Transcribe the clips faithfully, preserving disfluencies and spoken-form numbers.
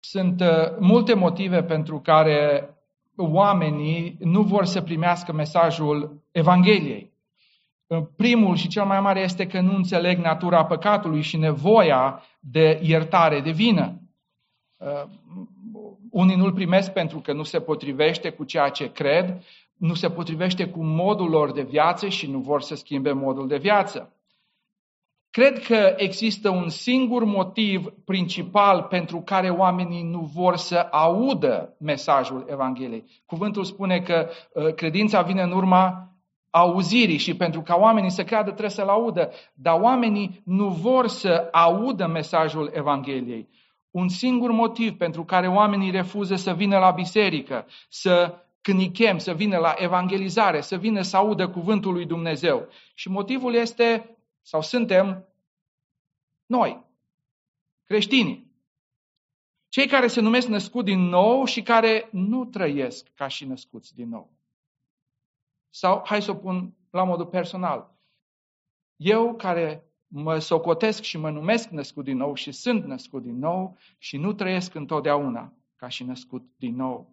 Sunt uh, multe motive pentru care oamenii nu vor să primească mesajul Evangheliei. Primul și cel mai mare este că nu înțeleg natura păcatului și nevoia de iertare de vină. Uh, unii nu-l primesc pentru că nu se potrivește cu ceea ce cred, nu se potrivește cu modul lor de viață și nu vor să schimbe modul de viață. Cred că există un singur motiv principal pentru care oamenii nu vor să audă mesajul Evangheliei. Cuvântul spune că uh, credința vine în urma auzirii și pentru ca oamenii să creadă trebuie să-l audă, dar oamenii nu vor să audă mesajul Evangheliei. Un singur motiv pentru care oamenii refuză să vină la biserică, să când îi chem, să vină la evangelizare, să vină să audă cuvântul lui Dumnezeu. Și motivul este, sau suntem noi, creștinii. Cei care se numesc născuți din nou și care nu trăiesc ca și născuți din nou. Sau, hai să o pun la modul personal. Eu care mă socotesc și mă numesc născut din nou și sunt născut din nou și nu trăiesc întotdeauna ca și născut din nou.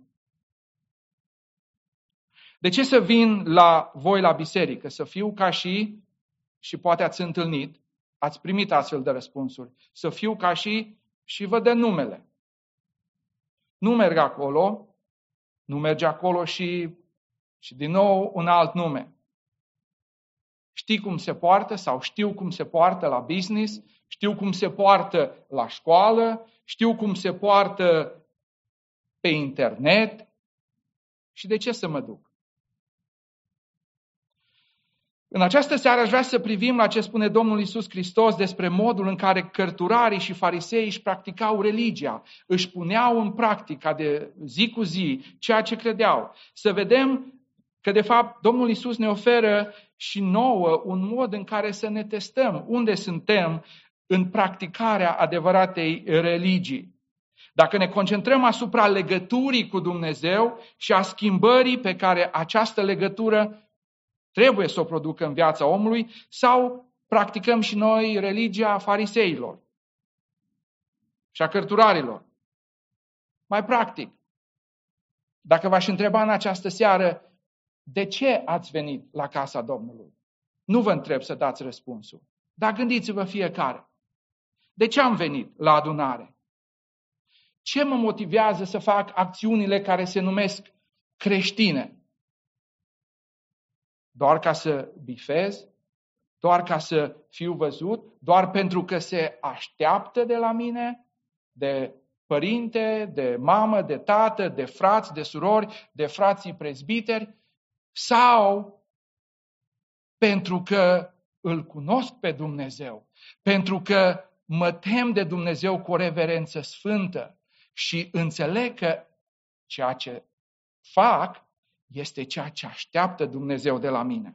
De ce să vin la voi la biserică? Să fiu ca și, și poate ați întâlnit, ați primit astfel de răspunsuri, să fiu ca și și vă dă numele. Nu merg acolo, nu merge acolo și, și din nou un alt nume. Știi cum se poartă sau știu cum se poartă la business, știu cum se poartă la școală, știu cum se poartă pe internet și de ce să mă duc? În această seară aș vrea să privim la ce spune Domnul Iisus Hristos despre modul în care cărturarii și fariseii își practicau religia, își puneau în practică de zi cu zi ceea ce credeau. Să vedem că de fapt Domnul Iisus ne oferă și nouă un mod în care să ne testăm unde suntem în practicarea adevăratei religii. Dacă ne concentrăm asupra legăturii cu Dumnezeu și a schimbării pe care această legătură trebuie să o producă în viața omului, sau practicăm și noi religia fariseilor și a cărturarilor. Mai practic, dacă v-aș întreba în această seară, de ce ați venit la casa Domnului? Nu vă întreb să dați răspunsul, dar gândiți-vă fiecare. De ce am venit la adunare? Ce mă motivează să fac acțiunile care se numesc creștine? Doar ca să bifez? Doar ca să fiu văzut? Doar pentru că se așteaptă de la mine? De părinte, de mamă, de tată, de frați, de surori, de frații prezbiteri? Sau pentru că îl cunosc pe Dumnezeu? Pentru că mă tem de Dumnezeu cu o reverență sfântă și înțeleg că ceea ce fac este ceea ce așteaptă Dumnezeu de la mine.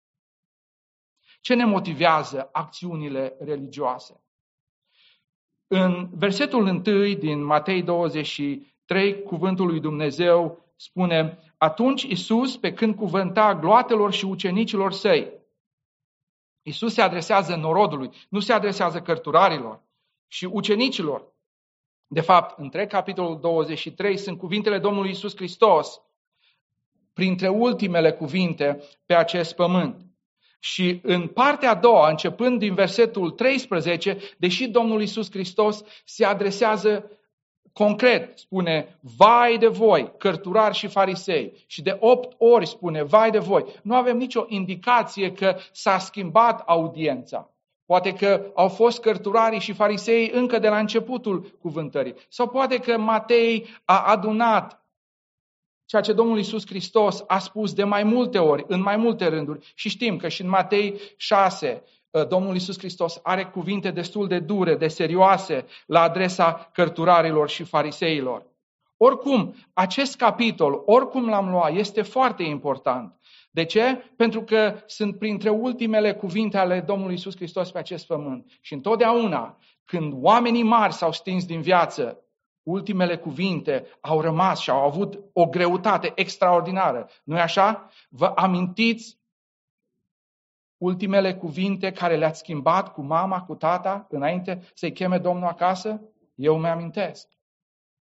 Ce ne motivează acțiunile religioase? În versetul întâi din Matei douăzeci și trei, cuvântul lui Dumnezeu spune: atunci Iisus, pe când cuvânta gloatelor și ucenicilor săi, Iisus se adresează norodului, nu se adresează cărturarilor și ucenicilor. De fapt, între capitolul douăzeci și trei sunt cuvintele Domnului Iisus Hristos, printre ultimele cuvinte pe acest pământ. Și în partea a doua, începând din versetul treisprezece, deși Domnul Iisus Hristos se adresează concret, spune, vai de voi, cărturari și farisei. Și de opt ori spune, vai de voi. Nu avem nicio indicație că s-a schimbat audiența. Poate că au fost cărturarii și farisei încă de la începutul cuvântării. Sau poate că Matei a adunat ceea ce Domnul Iisus Hristos a spus de mai multe ori, în mai multe rânduri. Și știm că și în Matei șase, Domnul Iisus Hristos are cuvinte destul de dure, de serioase la adresa cărturarilor și fariseilor. Oricum, acest capitol, oricum l-am luat, este foarte important. De ce? Pentru că sunt printre ultimele cuvinte ale Domnului Iisus Hristos pe acest pământ. Și întotdeauna, când oamenii mari s-au stins din viață, ultimele cuvinte au rămas și au avut o greutate extraordinară. Nu-i așa? Vă amintiți ultimele cuvinte care le-ați schimbat cu mama, cu tata, înainte să-i cheme Domnul acasă? Eu mi-amintesc.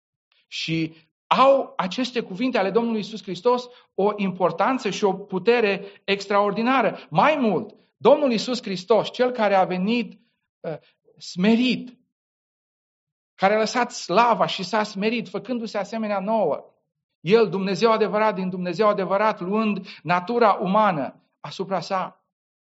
Și au aceste cuvinte ale Domnului Iisus Hristos o importanță și o putere extraordinară. Mai mult, Domnul Iisus Hristos, Cel care a venit uh, smerit, care a lăsat slava și s-a smerit, făcându-se asemenea nouă, El, Dumnezeu adevărat din Dumnezeu adevărat, luând natura umană asupra sa.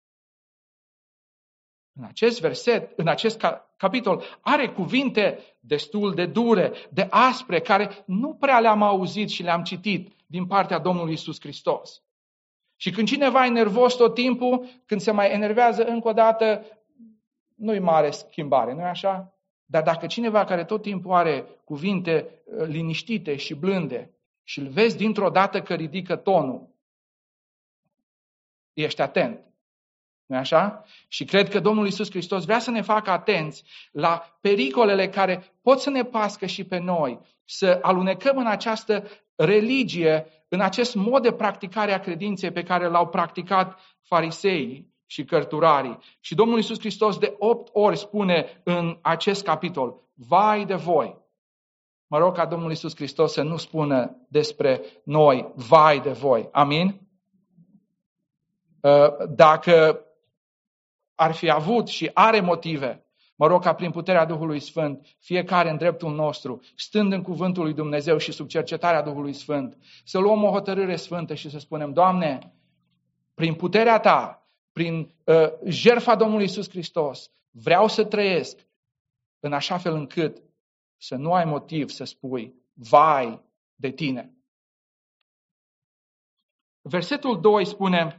În acest verset, în acest capitol, are cuvinte destul de dure, de aspre, care nu prea le-am auzit și le-am citit din partea Domnului Iisus Hristos. Și când cineva e nervos tot timpul, când se mai enervează încă o dată, nu-i mare schimbare, nu-i așa? Dar dacă cineva care tot timpul are cuvinte liniștite și blânde și îl vezi dintr-o dată că ridică tonul, ești atent. Nu-i așa? Și cred că Domnul Iisus Hristos vrea să ne facă atenți la pericolele care pot să ne pască și pe noi, să alunecăm în această religie, în acest mod de practicare a credinței pe care l-au practicat fariseii și cărturarii. Și Domnul Iisus Hristos de opt ori spune în acest capitol, vai de voi! Mă rog ca Domnul Iisus Hristos să nu spună despre noi, vai de voi. Amin? Dacă ar fi avut și are motive, mă rog ca prin puterea Duhului Sfânt, fiecare în dreptul nostru, stând în cuvântul lui Dumnezeu și sub cercetarea Duhului Sfânt, să luăm o hotărâre sfântă și să spunem, Doamne, prin puterea Ta, prin uh, jertfa Domnului Iisus Hristos, vreau să trăiesc în așa fel încât să nu ai motiv să spui, vai de tine. Versetul doi spune,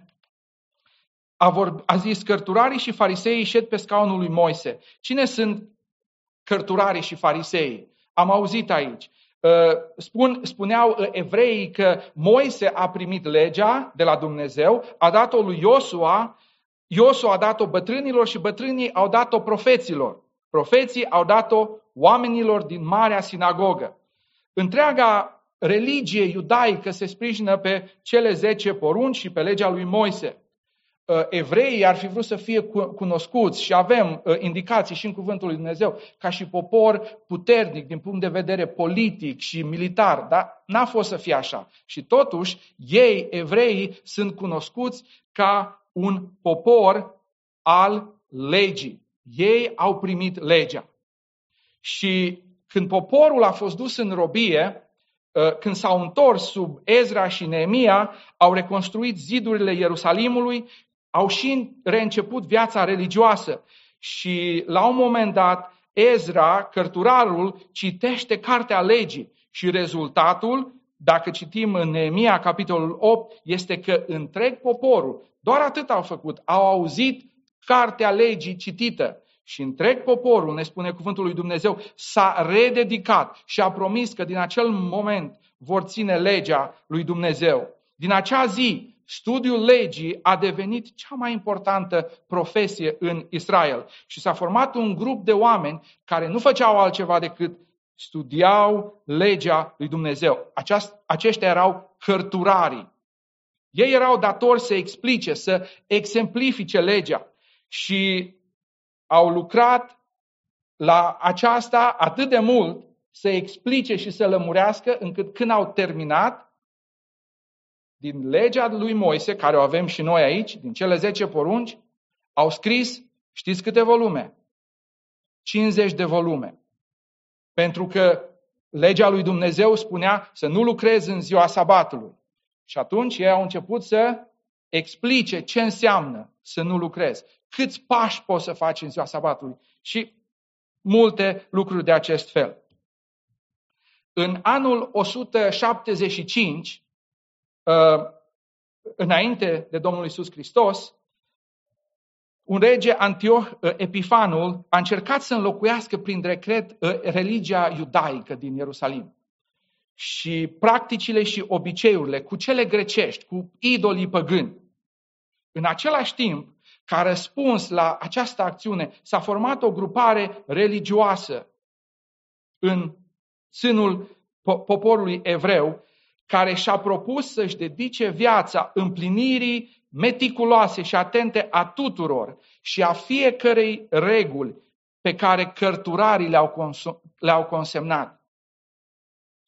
A, vorb, a zis, cărturarii și fariseii șed pe scaunul lui Moise. Cine sunt cărturarii și fariseii? Am auzit aici. Spun, spuneau evreii că Moise a primit legea de la Dumnezeu, a dat-o lui Iosua, Iosua a dat-o bătrânilor și bătrânii au dat-o profeților. Profeții au dat-o oamenilor din Marea Sinagogă. Întreaga religie iudaică se sprijină pe cele zece porunci și pe legea lui Moise. Evreii ar fi vrut să fie cunoscuți și avem indicații și în cuvântul lui Dumnezeu ca și popor puternic din punct de vedere politic și militar, dar n-a fost să fie așa. Și totuși, ei, evreii, sunt cunoscuți ca un popor al legii. Ei au primit legea. Și când poporul a fost dus în robie, când s-au întors sub Ezra și Neemia, au reconstruit zidurile Ierusalimului, au și reînceput viața religioasă. Și la un moment dat, Ezra, cărturarul, citește cartea legii și rezultatul, dacă citim în Neemia, capitolul opt, este că întreg poporul, doar atât au făcut, au auzit cartea legii citită. Și întreg poporul, ne spune cuvântul lui Dumnezeu, s-a rededicat și a promis că din acel moment vor ține legea lui Dumnezeu. Din acea zi, studiul legii a devenit cea mai importantă profesie în Israel. Și s-a format un grup de oameni care nu făceau altceva decât studiau legea lui Dumnezeu. Aceast, aceștia erau cărturarii. Ei erau datori să explice, să exemplifice legea. Și au lucrat la aceasta atât de mult să explice și să lămurească, încât când au terminat, din legea lui Moise, care o avem și noi aici, din cele zece porunci, au scris, știți câte volume? cincizeci de volume. Pentru că legea lui Dumnezeu spunea să nu lucrezi în ziua sabatului. Și atunci ei au început să explice ce înseamnă să nu lucrezi. Câți pași poți să faci în ziua sabatului și multe lucruri de acest fel. În anul o sută șaptezeci și cinci, înainte de Domnul Iisus Hristos, un rege, Antioh Epifanul, a încercat să înlocuiască prin decret religia iudaică din Ierusalim și practicile și obiceiurile cu cele grecești, cu idolii păgâni. În același timp, ca răspuns la această acțiune, s-a format o grupare religioasă în sânul poporului evreu, care și-a propus să-și dedice viața împlinirii meticuloase și atente a tuturor și a fiecărei reguli pe care cărturarii le-au, consum- le-au consemnat.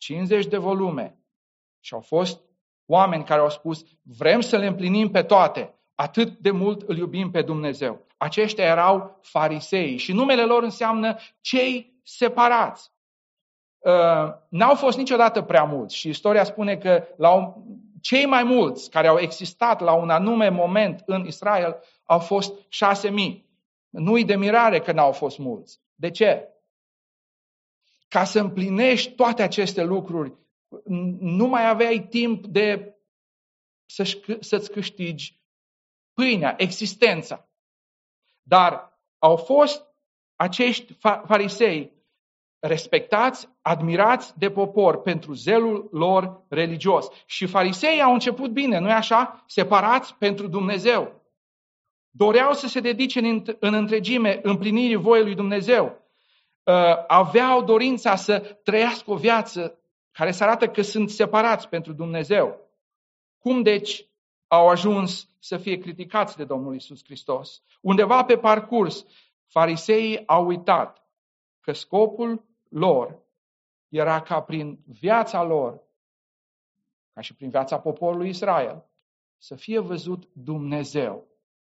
cincizeci de volume. Și au fost oameni care au spus, vrem să le împlinim pe toate, atât de mult îl iubim pe Dumnezeu. Aceștia erau farisei și numele lor înseamnă cei separați. Uh, n-au fost niciodată prea mulți și istoria spune că la un, cei mai mulți care au existat la un anume moment în Israel au fost șase mii. Nu-i de mirare că n-au fost mulți. De ce? Ca să împlinești toate aceste lucruri, nu mai aveai timp de să-ți câștigi pâinea, existența. Dar au fost acești farisei respectați, admirați de popor pentru zelul lor religios. Și fariseii au început bine, nu-i așa? Separați pentru Dumnezeu. Doreau să se dedice în, în întregime împlinirii voii lui Dumnezeu. Uh, aveau dorința să trăiască o viață care să arată că sunt separați pentru Dumnezeu. Cum deci au ajuns să fie criticați de Domnul Iisus Hristos? Undeva pe parcurs, fariseii au uitat că scopul lor era ca prin viața lor, ca și prin viața poporului Israel, să fie văzut Dumnezeu.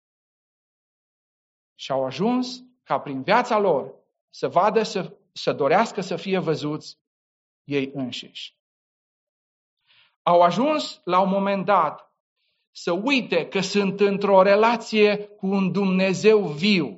Și au ajuns ca prin viața lor să vadă, să, să dorească să fie văzuți ei înșiși. Au ajuns la un moment dat să uite că sunt într-o relație cu un Dumnezeu viu.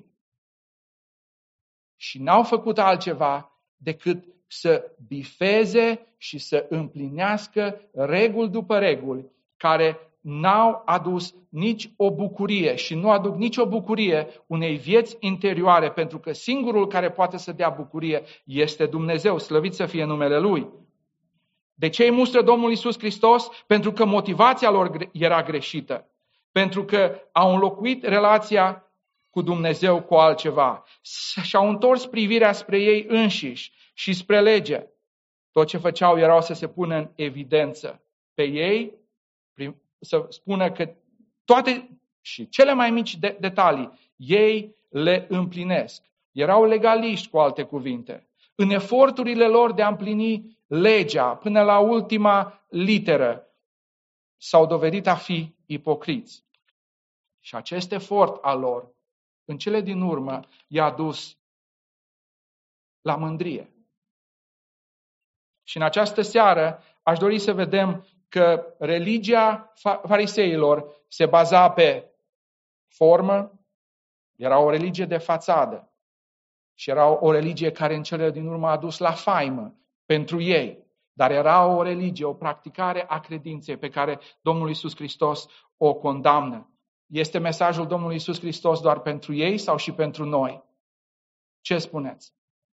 Și n-au făcut altceva decât să bifeze și să împlinească reguli după reguli, care n-au adus nici o bucurie și nu aduc nici o bucurie unei vieți interioare, pentru că singurul care poate să dea bucurie este Dumnezeu, slăvit să fie numele Lui. De ce îi mustră Domnul Iisus Hristos? Pentru că motivația lor era greșită, pentru că au înlocuit relația cu Dumnezeu cu altceva și-au întors privirea spre ei înșiși și spre lege. Tot ce făceau erau să se pună în evidență pe ei, să spună că toate și cele mai mici de- detalii ei le împlinesc. Erau legaliști, cu alte cuvinte. În eforturile lor de a împlini legea până la ultima literă s-au dovedit a fi ipocriți. Și acest efort al lor, în cele din urmă, i-a dus la mândrie. Și în această seară aș dori să vedem că religia fariseilor se baza pe formă, era o religie de fațadă și era o religie care în cele din urmă a dus la faimă pentru ei, dar era o religie, o practicare a credinței pe care Domnul Iisus Hristos o condamnă. Este mesajul Domnului Iisus Hristos doar pentru ei sau și pentru noi? Ce spuneți?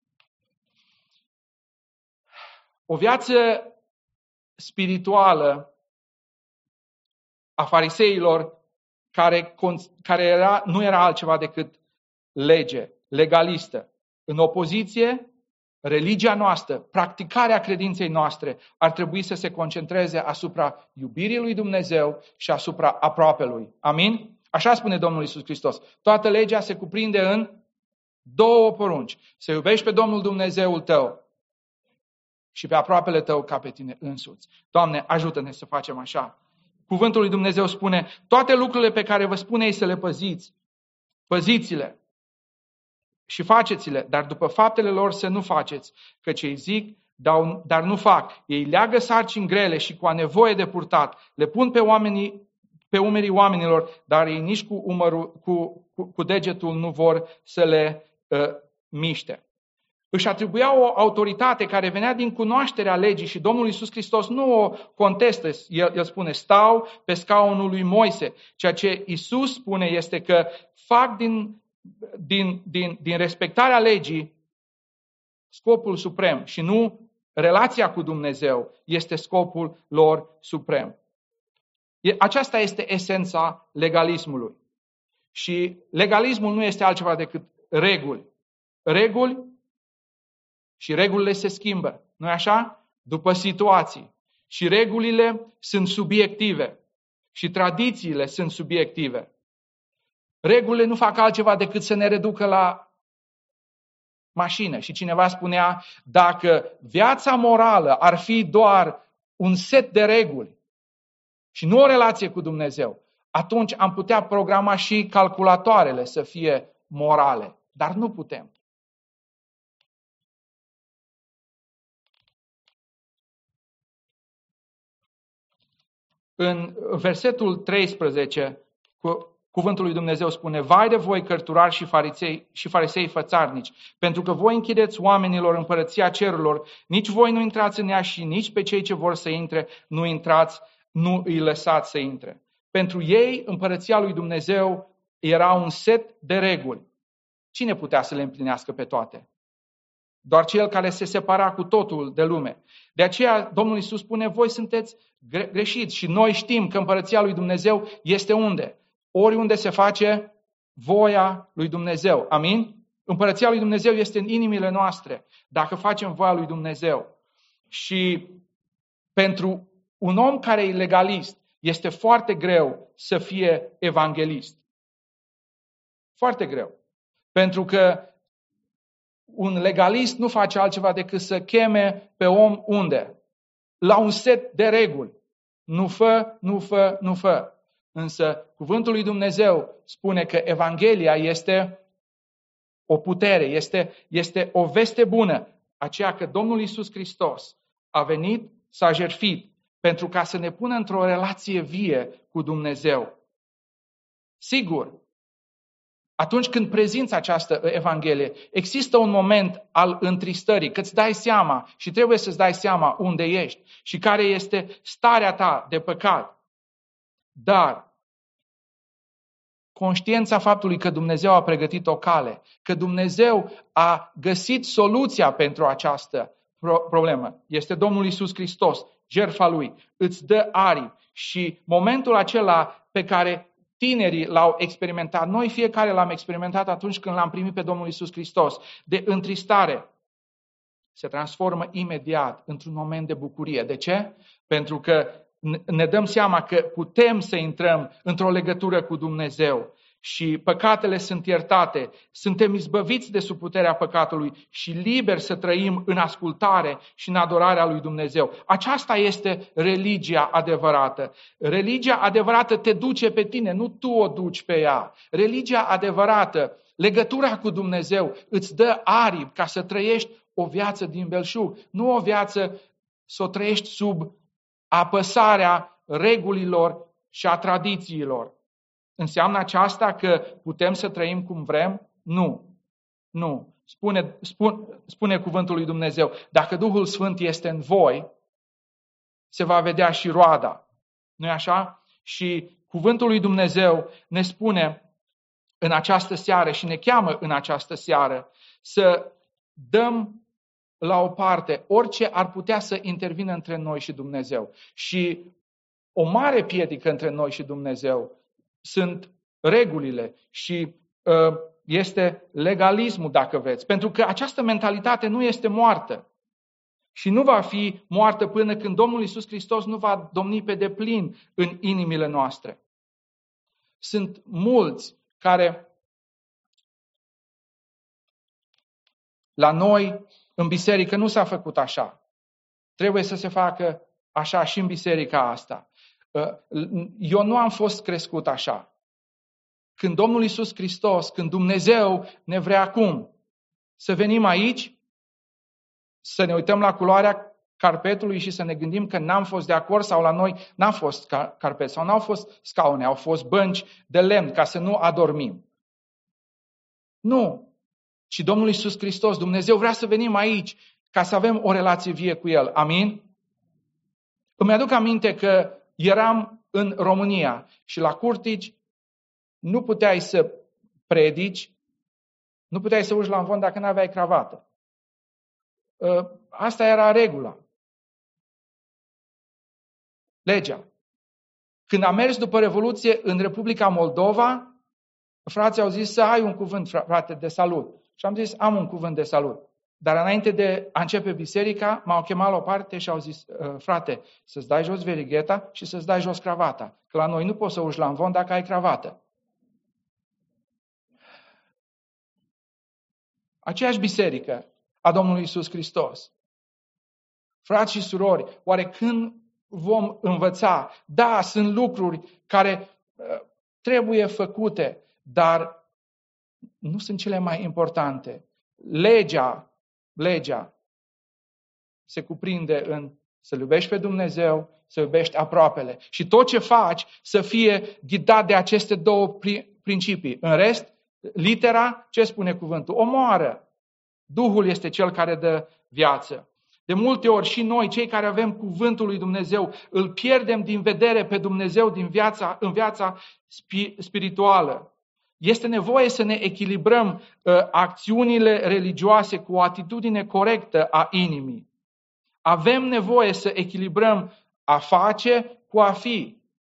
O viață spirituală a fariseilor care, care era, nu era altceva decât lege, legalistă. În opoziție, religia noastră, practicarea credinței noastre ar trebui să se concentreze asupra iubirii lui Dumnezeu și asupra aproapelui. Amin? Așa spune Domnul Iisus Hristos. Toată legea se cuprinde în două porunci. Să iubești pe Domnul Dumnezeul tău și pe aproapele tău ca pe tine însuți. Doamne, ajută-ne să facem așa. Cuvântul lui Dumnezeu spune, toate lucrurile pe care vă spune ei să le păziți, păziți-le și faceți-le, dar după faptele lor să nu faceți, căci ei zic, dar nu fac. Ei leagă sarcini grele și cu a nevoie de purtat, le pun pe, oamenii, pe umerii oamenilor, dar ei nici cu, umărul, cu, cu, cu degetul nu vor să le uh, miște. Își atribuia o autoritate care venea din cunoașterea legii și Domnul Iisus Hristos nu o contestă. El, el spune, stau pe scaunul lui Moise. Ceea ce Iisus spune este că fac din, din, din, din respectarea legii scopul suprem și nu relația cu Dumnezeu este scopul lor suprem. Aceasta este esența legalismului. Și legalismul nu este altceva decât reguli. Reguli și regulile se schimbă, nu-i așa? După situații. Și regulile sunt subiective. Și tradițiile sunt subiective. Regulile nu fac altceva decât să ne reducă la mașină. Și cineva spunea, dacă viața morală ar fi doar un set de reguli și nu o relație cu Dumnezeu, atunci am putea programa și calculatoarele să fie morale. Dar nu putem. În versetul treisprezece, cuvântul lui Dumnezeu spune, vai de voi cărturari și farisei, și farisei fățarnici, pentru că voi închideți oamenilor împărăția cerurilor, nici voi nu intrați în ea și nici pe cei ce vor să intre nu intrați, nu îi lăsați să intre. Pentru ei, împărăția lui Dumnezeu era un set de reguli. Cine putea să le împlinească pe toate? Doar cel care se separa cu totul de lume. De aceea Domnul Iisus spune, voi sunteți greșiți și noi știm că împărăția lui Dumnezeu este unde? Oriunde se face voia lui Dumnezeu. Amin? Împărăția lui Dumnezeu este în inimile noastre, dacă facem voia lui Dumnezeu. Și pentru un om care e legalist, este foarte greu să fie evanghelist. Foarte greu. Pentru că un legalist nu face altceva decât să cheme pe om unde? La un set de reguli. Nu fă, nu fă, nu fă. Însă cuvântul lui Dumnezeu spune că Evanghelia este o putere, este, este o veste bună, aceea că Domnul Iisus Hristos a venit, s-a jertfit pentru ca să ne pună într-o relație vie cu Dumnezeu. Sigur, atunci când prezinți această Evanghelie, există un moment al întristării, că îți dai seama și trebuie să-ți dai seama unde ești și care este starea ta de păcat. Dar conștiința faptului că Dumnezeu a pregătit o cale, că Dumnezeu a găsit soluția pentru această problemă, este Domnul Iisus Hristos, jertfa Lui, îți dă aripi și momentul acela pe care tinerii l-au experimentat, noi fiecare l-am experimentat atunci când l-am primit pe Domnul Iisus Hristos, de întristare, se transformă imediat într-un moment de bucurie. De ce? Pentru că ne dăm seama că putem să intrăm într-o legătură cu Dumnezeu și păcatele sunt iertate, suntem izbăviți de sub puterea păcatului și liberi să trăim în ascultare și în adorarea lui Dumnezeu. Aceasta este religia adevărată. Religia adevărată te duce pe tine, nu tu o duci pe ea. Religia adevărată, legătura cu Dumnezeu, îți dă aripi ca să trăiești o viață din belșug, nu o viață să o trăiești sub apăsarea regulilor și a tradițiilor. Înseamnă aceasta că putem să trăim cum vrem? Nu. Nu. Spune, spun, spune cuvântul lui Dumnezeu, dacă Duhul Sfânt este în voi, se va vedea și roada. Nu-i așa? Și cuvântul lui Dumnezeu ne spune în această seară și ne cheamă în această seară să dăm la o parte orice ar putea să intervină între noi și Dumnezeu. Și o mare piedică între noi și Dumnezeu sunt regulile și uh, este legalismul, dacă vreți. Pentru că această mentalitate nu este moartă și nu va fi moartă până când Domnul Iisus Hristos nu va domni pe deplin în inimile noastre. Sunt mulți care la noi în biserică nu s-a făcut așa. Trebuie să se facă așa și în biserica asta. Eu nu am fost crescut așa. Când Domnul Iisus Hristos, când Dumnezeu ne vrea acum să venim aici, să ne uităm la culoarea carpetului și să ne gândim că n-am fost de acord sau la noi n-am fost carpet sau n-au fost scaune, au fost bănci de lemn ca să nu adormim. Nu. Și Domnul Iisus Hristos, Dumnezeu vrea să venim aici ca să avem o relație vie cu El. Amin? Îmi aduc aminte că eram în România și la Curtici nu puteai să predici, nu puteai să urci la învon dacă nu aveai cravată. Asta era regula. Legea. Când am mers după Revoluție în Republica Moldova, frații au zis să ai un cuvânt, frate, de salut. Și am zis, am un cuvânt de salut. Dar înainte de a începe biserica, m-au chemat la o parte și au zis, frate, să-ți dai jos verigheta și să-ți dai jos cravata. Că la noi nu poți să urci la învon dacă ai cravată. Aceeași biserică a Domnului Iisus Hristos. Frați și surori, oare când vom învăța? Da, sunt lucruri care uh, trebuie făcute, dar nu sunt cele mai importante. Legea, legea se cuprinde în să iubești pe Dumnezeu, să iubești aproapele. Și tot ce faci să fie ghidat de aceste două principii. În rest, litera, ce spune cuvântul? Omoară. Duhul este cel care dă viață. De multe ori și noi, cei care avem cuvântul lui Dumnezeu, îl pierdem din vedere pe Dumnezeu din viața, în viața spirituală. Este nevoie să ne echilibrăm uh, acțiunile religioase cu o atitudine corectă a inimii. Avem nevoie să echilibrăm a face cu a fi.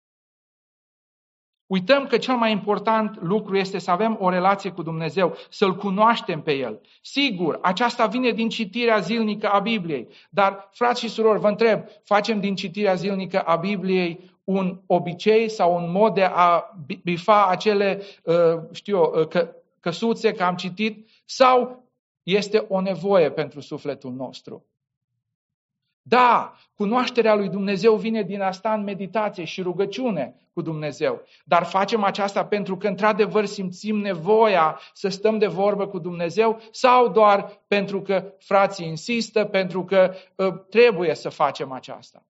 Uităm că cel mai important lucru este să avem o relație cu Dumnezeu, să-L cunoaștem pe El. Sigur, aceasta vine din citirea zilnică a Bibliei, dar, frați și surori, vă întreb, facem din citirea zilnică a Bibliei un obicei sau un mod de a bifa acele, știu eu, că, căsuțe că am citit, sau este o nevoie pentru sufletul nostru? Da, cunoașterea lui Dumnezeu vine din a sta în meditație și rugăciune cu Dumnezeu. Dar facem aceasta pentru că într-adevăr simțim nevoia să stăm de vorbă cu Dumnezeu sau doar pentru că frații insistă, pentru că uh, trebuie să facem aceasta?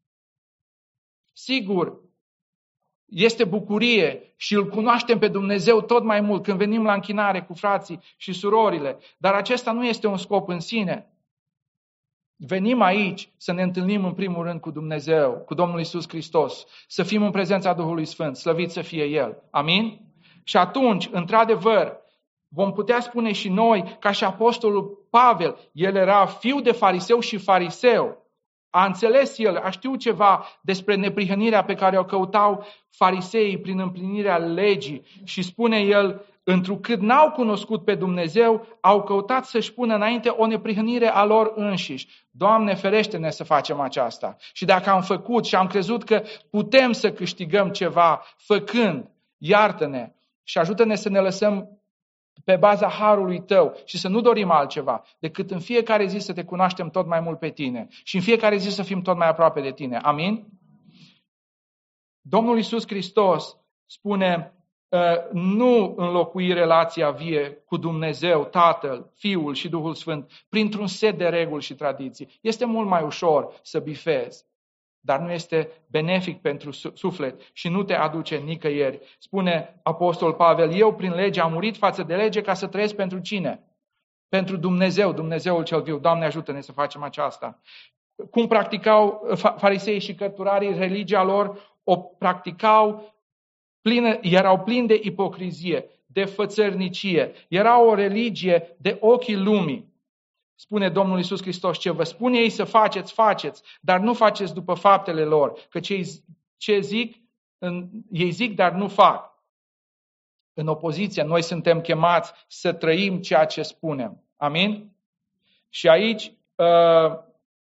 Sigur, este bucurie și îl cunoaștem pe Dumnezeu tot mai mult când venim la închinare cu frații și surorile, dar acesta nu este un scop în sine. Venim aici să ne întâlnim în primul rând cu Dumnezeu, cu Domnul Iisus Hristos, să fim în prezența Duhului Sfânt, slăvit să fie El. Amin? Și atunci, într-adevăr, vom putea spune și noi, ca și apostolul Pavel, el era fiu de fariseu și fariseu. A înțeles el, a știut ceva despre neprihănirea pe care o căutau fariseii prin împlinirea legii și spune el, întrucât n-au cunoscut pe Dumnezeu, au căutat să-și pună înainte o neprihănire a lor înșiși. Doamne, ferește-ne să facem aceasta. Și dacă am făcut și am crezut că putem să câștigăm ceva făcând, iartă-ne și ajută-ne să ne lăsăm pe baza harului Tău și să nu dorim altceva decât în fiecare zi să Te cunoaștem tot mai mult pe Tine și în fiecare zi să fim tot mai aproape de Tine. Amin? Domnul Iisus Hristos spune, nu înlocui relația vie cu Dumnezeu, Tatăl, Fiul și Duhul Sfânt printr-un set de reguli și tradiții. Este mult mai ușor să bifezi, dar nu este benefic pentru suflet și nu te aduce nicăieri. Spune Apostol Pavel, eu prin lege am murit față de lege ca să trăiesc pentru cine? Pentru Dumnezeu, Dumnezeul cel viu. Doamne, ajută-ne să facem aceasta. Cum practicau fariseii și cărturarii religia lor? O practicau plină, erau plini de ipocrizie, de fățărnicie. Era o religie de ochii lumii. Spune Domnul Iisus Hristos, ce vă spune ei să faceți, faceți, dar nu faceți după faptele lor, că ce, ce zic, în, ei zic, dar nu fac. În opoziție, noi suntem chemați să trăim ceea ce spunem. Amin? Și aici, uh,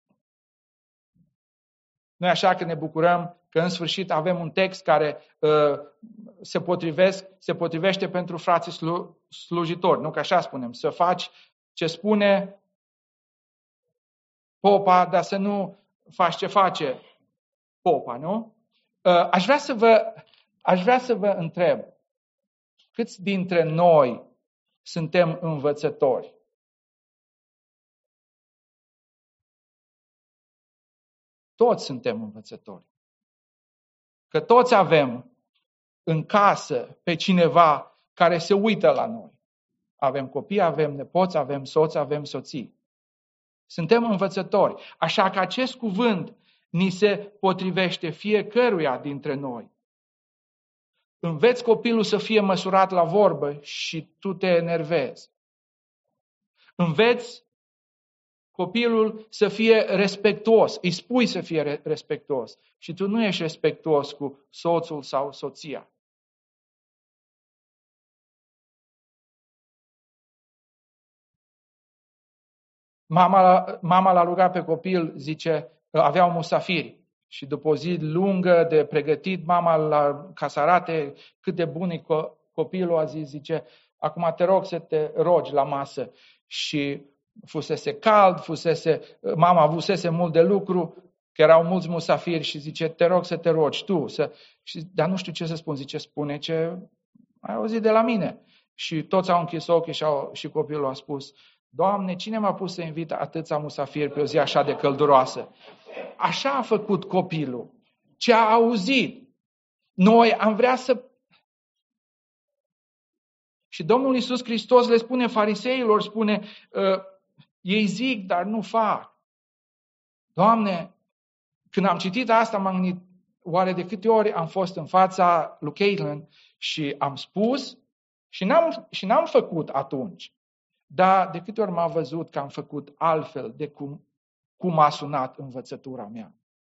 noi așa că ne bucurăm că în sfârșit avem un text care uh, se, potrivesc, se potrivește pentru frații slu, slujitori. Nu că așa spunem, să faci ce spune popa, dar să nu faci ce face popa, nu? Uh, aș vrea să vă, aș vrea să vă întreb, câți dintre noi suntem învățători? Toți suntem învățători. Că toți avem în casă pe cineva care se uită la noi. Avem copii, avem nepoți, avem soți, avem soții. Suntem învățători. Așa că acest cuvânt ni se potrivește fiecăruia dintre noi. Înveți copilul să fie măsurat la vorbă și tu te enervezi. Înveți copilul să fie respectuos. Îi spui să fie respectuos. Și tu nu ești respectuos cu soțul sau soția. Mama, mama l-a rugat pe copil, zice, aveau musafiri. Și după o zi lungă de pregătit, mama, la, ca să arate cât de bun e copilul, a zis, zice, acum te rog să te rogi la masă. și fusese cald, fusese, mama avusese mult de lucru, că erau mulți musafiri și zice, te rog să te rogi tu, să... Și, dar nu știu ce să spun, zice, spune ce ai auzit de la mine. Și toți au închis ochii și, au, și copilul a spus, Doamne, cine m-a pus să invit atâția musafiri pe o zi așa de călduroasă? Așa a făcut copilul, ce a auzit. Noi am vrea să... Și Domnul Iisus Hristos le spune fariseilor, spune, uh, ei zic, dar nu fac. Doamne, când am citit asta, m-am gândit, oare de câte ori am fost în fața lui Caitlin și am spus și n-am, și n-am făcut atunci. Dar de câte ori m-a văzut că am făcut altfel de cum, cum a sunat învățătura mea.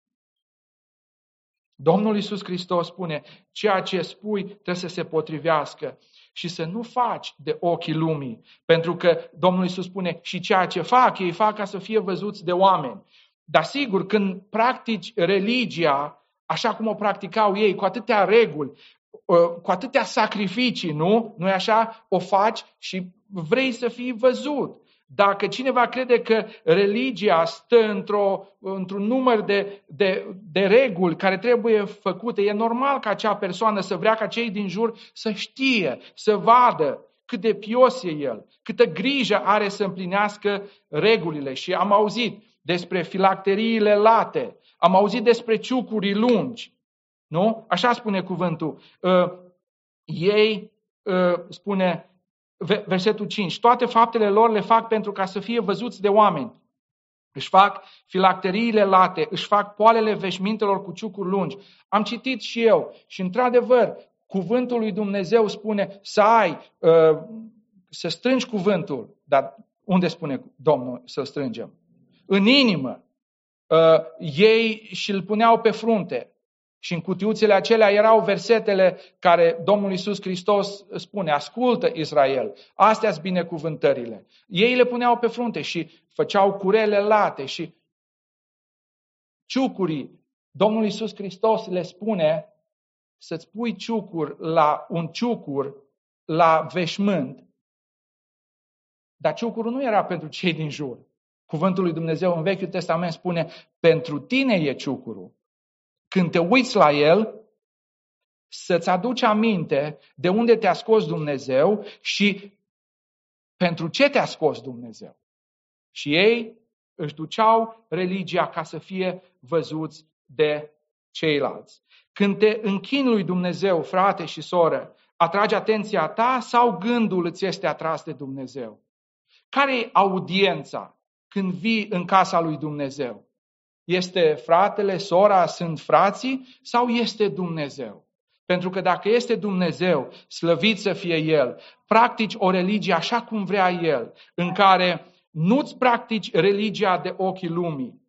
Domnul Iisus Hristos spune, ceea ce spui trebuie să se potrivească și să nu faci de ochii lumii. Pentru că Domnul Iisus spune, și ceea ce fac, ei fac ca să fie văzuți de oameni. Dar sigur, când practici religia, așa cum o practicau ei, cu atâtea reguli, cu atâtea sacrificii, nu? Nu-i așa? O faci și vrei să fii văzut. Dacă cineva crede că religia stă într-o, într-un număr de, de, de reguli care trebuie făcute, e normal ca acea persoană să vrea ca cei din jur să știe, să vadă cât de pios e el, câtă grijă are să împlinească regulile. Și am auzit despre filacteriile late, am auzit despre ciucurii lungi, nu? Așa spune cuvântul. Uh, ei, uh, spune versetul cinci, toate faptele lor le fac pentru ca să fie văzuți de oameni. Își fac filacteriile late, își fac poalele veșmintelor cu ciucuri lungi. Am citit și eu și într-adevăr, cuvântul lui Dumnezeu spune să ai, uh, să strângi cuvântul, dar unde spune Domnul să-l strângem? În inimă. Uh, ei și-l puneau pe frunte. Și în cutiuțele acelea erau versetele care Domnul Iisus Hristos spune, ascultă Israel, astea-s binecuvântările. Ei le puneau pe frunte și făceau curele late și ciucurii. Domnul Iisus Hristos le spune să-ți pui ciucuri la un ciucur la veșmânt, dar ciucurul nu era pentru cei din jur. Cuvântul lui Dumnezeu în Vechiul Testament spune, pentru tine e ciucurul. Când te uiți la el, să-ți aduci aminte de unde te-a scos Dumnezeu și pentru ce te-a scos Dumnezeu. Și ei își duceau religia ca să fie văzuți de ceilalți. Când te închini lui Dumnezeu, frate și soră, atrage atenția ta sau gândul îți este atras de Dumnezeu? Care e audiența când vii în casa lui Dumnezeu? Este fratele, sora, sunt frații sau este Dumnezeu? Pentru că dacă este Dumnezeu, slăvit să fie El, practici o religie așa cum vrea El, în care nu-ți practici religia de ochii lumii,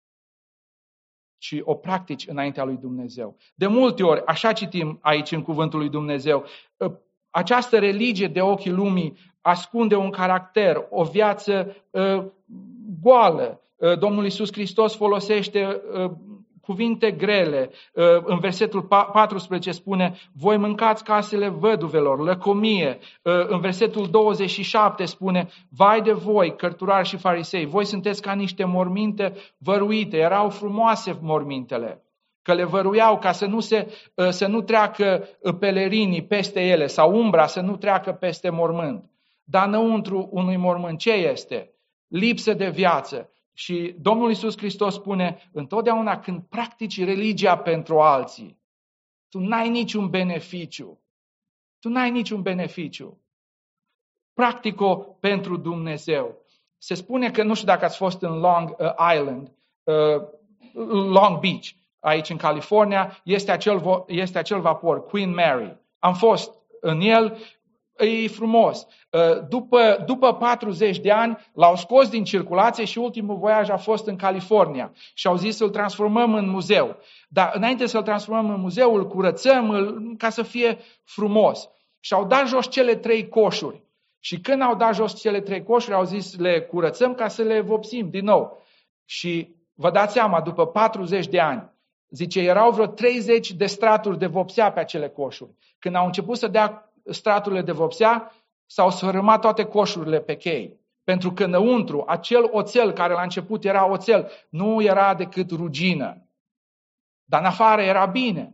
ci o practici înaintea lui Dumnezeu. De multe ori, așa citim aici în cuvântul lui Dumnezeu, această religie de ochii lumii ascunde un caracter, o viață uh, goală. Uh, Domnul Iisus Hristos folosește uh, cuvinte grele. Uh, în versetul paisprezece spune, voi mâncați casele văduvelor, lăcomie. Uh, în versetul douăzeci și șapte spune, vai de voi, cărturari și farisei, voi sunteți ca niște morminte văruite. Erau frumoase mormintele, că le văruiau ca să nu, se, să nu treacă pelerinii peste ele sau umbra să nu treacă peste mormânt. Dar înăuntru unui mormânt ce este? Lipsă de viață. Și Domnul Iisus Hristos spune, întotdeauna când practici religia pentru alții, tu n-ai niciun beneficiu. Tu n-ai niciun beneficiu. Practic-o pentru Dumnezeu. Se spune că, nu știu dacă ați fost în Long Island, Long Beach, aici în California, este acel, este acel vapor, Queen Mary. Am fost în el, e frumos. După, după patruzeci de ani l-au scos din circulație și ultimul voiaj a fost în California. Și au zis să-l transformăm în muzeu. Dar înainte să-l transformăm în muzeu, îl curățăm îl, ca să fie frumos. Și au dat jos cele trei coșuri. Și când au dat jos cele trei coșuri, au zis le curățăm ca să le vopsim din nou. Și vă dați seama, după patruzeci de ani, zice, erau vreo treizeci de straturi de vopsea pe acele coșuri. Când au început să dea straturile de vopsea, s-au sfărâmat toate coșurile pe chei. Pentru că înăuntru, acel oțel care la început era oțel, nu era decât rugină. Dar în afară era bine.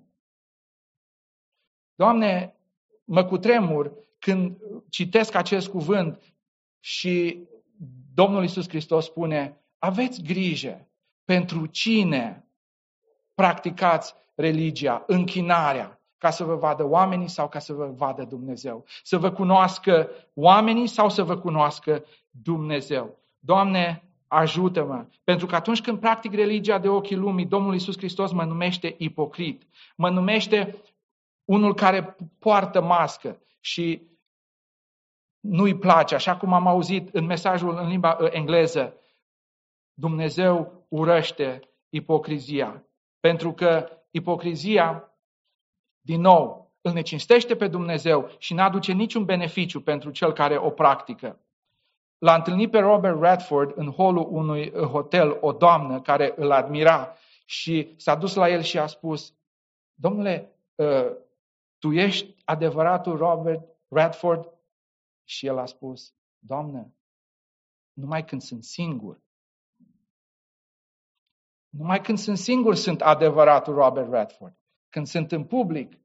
Doamne, mă cutremur când citesc acest cuvânt și Domnul Iisus Hristos spune, aveți grijă pentru cine practicați religia, închinarea, ca să vă vadă oamenii sau ca să vă vadă Dumnezeu. Să vă cunoască oamenii sau să vă cunoască Dumnezeu. Doamne, ajută-mă, pentru că atunci când practic religia de ochii lumii, Domnul Iisus Hristos mă numește ipocrit, mă numește unul care poartă mască și nu-i place, așa cum am auzit în mesajul în limba engleză, Dumnezeu urăște ipocrizia. Pentru că ipocrizia, din nou, îl necinstește pe Dumnezeu și n-aduce niciun beneficiu pentru cel care o practică. L-a întâlnit pe Robert Redford în holul unui hotel o doamnă care îl admira și s-a dus la el și a spus, domnule, tu ești adevăratul Robert Redford? Și el a spus, Doamnă, numai când sunt singur. Numai când sunt singur sunt adevăratul Robert Redford. Când sunt în public.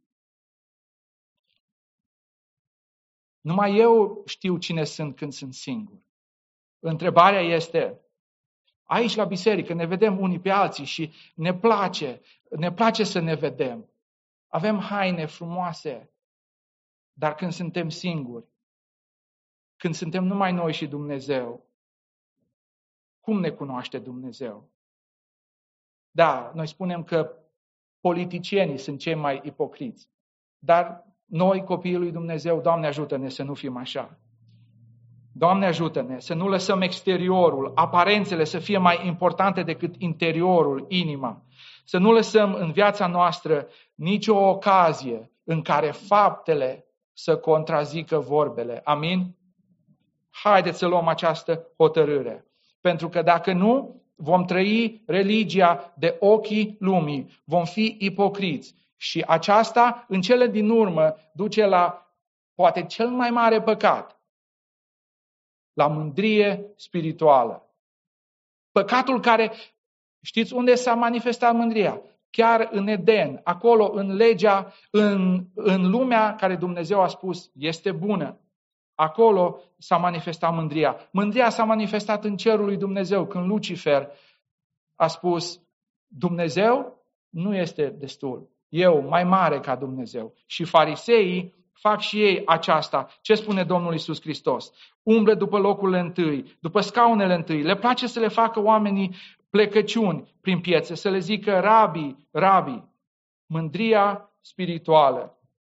Numai eu știu cine sunt când sunt singur. Întrebarea este, aici la biserică ne vedem unii pe alții și ne place, ne place să ne vedem. Avem haine frumoase, dar când suntem singuri, când suntem numai noi și Dumnezeu, cum ne cunoaște Dumnezeu? Da, noi spunem că politicienii sunt cei mai ipocriți, dar noi, copiii lui Dumnezeu, Doamne ajută-ne să nu fim așa. Doamne ajută-ne să nu lăsăm exteriorul, aparențele să fie mai importante decât interiorul, inima. Să nu lăsăm în viața noastră nicio ocazie în care faptele să contrazică vorbele. Amin? Haideți să luăm această hotărâre. Pentru că dacă nu, vom trăi religia de ochii lumii, vom fi ipocriți. Și aceasta, în cele din urmă, duce la poate cel mai mare păcat, la mândrie spirituală. Păcatul care, știți unde s-a manifestat mândria? Chiar în Eden, acolo în legea, în, în lumea care Dumnezeu a spus este bună. Acolo s-a manifestat mândria. Mândria s-a manifestat în cerul lui Dumnezeu, când Lucifer a spus, Dumnezeu nu este destul. Eu, mai mare ca Dumnezeu. Și fariseii fac și ei aceasta. Ce spune Domnul Iisus Hristos? Umblă după locurile întâi, după scaunele întâi. Le place să le facă oamenii plecăciuni prin piețe, să le zică rabi, rabi. Mândria spirituală.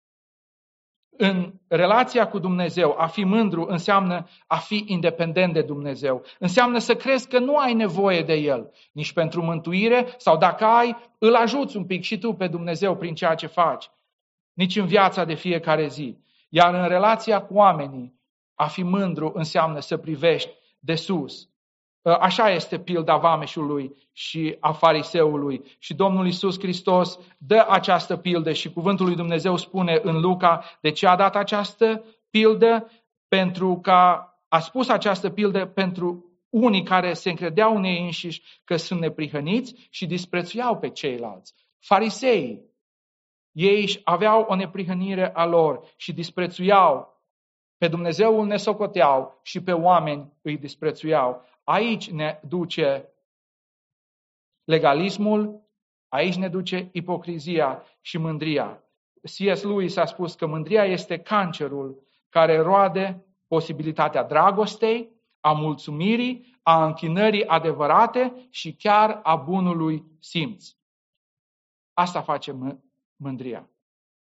În relația cu Dumnezeu, a fi mândru înseamnă a fi independent de Dumnezeu. Înseamnă să crezi că nu ai nevoie de El, nici pentru mântuire, sau dacă ai, îl ajuți un pic și tu pe Dumnezeu prin ceea ce faci, nici în viața de fiecare zi. Iar în relația cu oamenii, a fi mândru înseamnă să privești de sus. Așa este pilda vameșului și a fariseului. Și Domnul Iisus Hristos dă această pildă și cuvântul lui Dumnezeu spune în Luca de ce a dat această pildă, pentru că a spus această pildă pentru unii care se încredeau în ei înșiși că sunt neprihăniți și disprețuiau pe ceilalți. Fariseii, ei aveau o neprihănire a lor și disprețuiau. Pe Dumnezeu îl nesocoteau și pe oameni îi disprețuiau. Aici ne duce legalismul, aici ne duce ipocrizia și mândria. C S Lewis a spus că mândria este cancerul care roade posibilitatea dragostei, a mulțumirii, a închinării adevărate și chiar a bunului simț. Asta face mândria.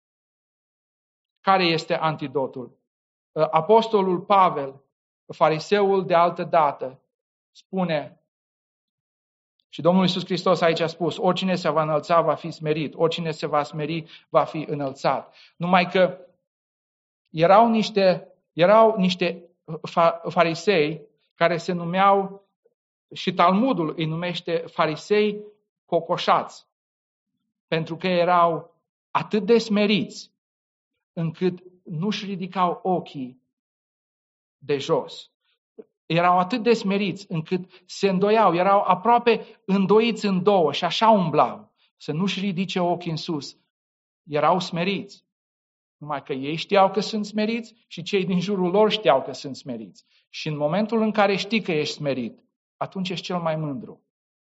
Care este antidotul? Apostolul Pavel, fariseul de altă dată, spune, și Domnul Iisus Hristos aici a spus, oricine se va înălța va fi smerit, oricine se va smeri va fi înălțat. Numai că erau niște, erau niște farisei care se numeau, și Talmudul îi numește farisei cocoșați, pentru că erau atât de smeriți încât nu-și ridicau ochii de jos. erau atât de smeriți încât se îndoiau, erau aproape îndoiți în două și așa umblau, să nu-și ridice ochii în sus. Erau smeriți. Numai că ei știau că sunt smeriți și cei din jurul lor știau că sunt smeriți. Și în momentul în care știi că ești smerit, atunci ești cel mai mândru.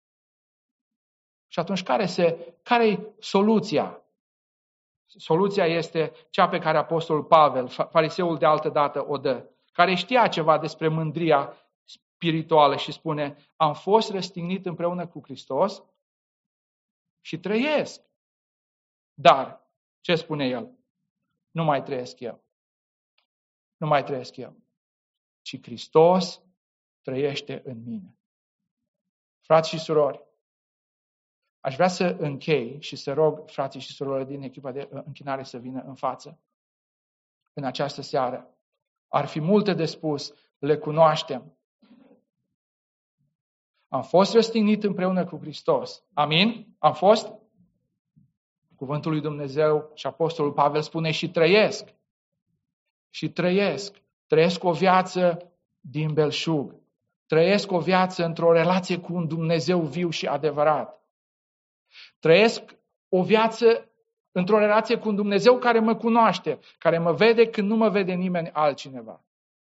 Și atunci care se, care-i soluția? Soluția este cea pe care apostolul Pavel, fariseul de altă dată, o dă, care știa ceva despre mândria spirituală și spune: am fost răstignit împreună cu Hristos și trăiesc. Dar, ce spune el? Nu mai trăiesc eu. Nu mai trăiesc eu. Ci Hristos trăiește în mine. Frați și surori, aș vrea să închei și să rog frații și surorile din echipa de închinare să vină în față în această seară. Ar fi multe de spus, le cunoaștem. Am fost răstignit împreună cu Hristos. Amin? Am fost? Cuvântul lui Dumnezeu și apostolul Pavel spune și trăiesc. Și trăiesc. Trăiesc o viață din belșug. Trăiesc o viață într-o relație cu un Dumnezeu viu și adevărat. Trăiesc o viață într-o relație cu un Dumnezeu care mă cunoaște, care mă vede când nu mă vede nimeni altcineva.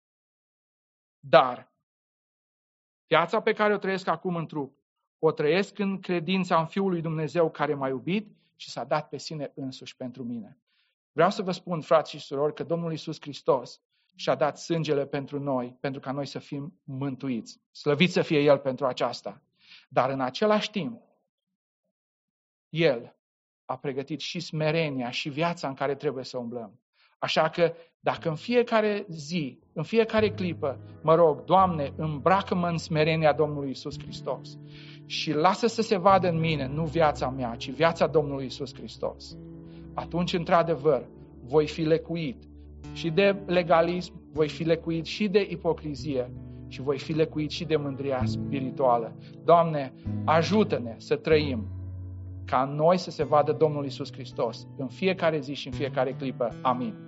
Dar viața pe care o trăiesc acum în trup, o trăiesc în credința în Fiul lui Dumnezeu care m-a iubit și s-a dat pe sine însuși pentru mine. Vreau să vă spun, frați și surori, că Domnul Iisus Hristos și-a dat sângele pentru noi, pentru ca noi să fim mântuiți. Slăvit să fie El pentru aceasta. Dar în același timp, El a pregătit și smerenia și viața în care trebuie să umblăm. Așa că dacă în fiecare zi, în fiecare clipă, mă rog, Doamne, îmbracă-mă în smerenia Domnului Iisus Hristos și lasă să se vadă în mine, nu viața mea, ci viața Domnului Iisus Hristos, atunci, într-adevăr, voi fi lecuit și de legalism, voi fi lecuit și de ipocrizie și voi fi lecuit și de mândria spirituală. Doamne, ajută-ne să trăim ca în noi să se vadă Domnul Iisus Hristos în fiecare zi și în fiecare clipă. Amin.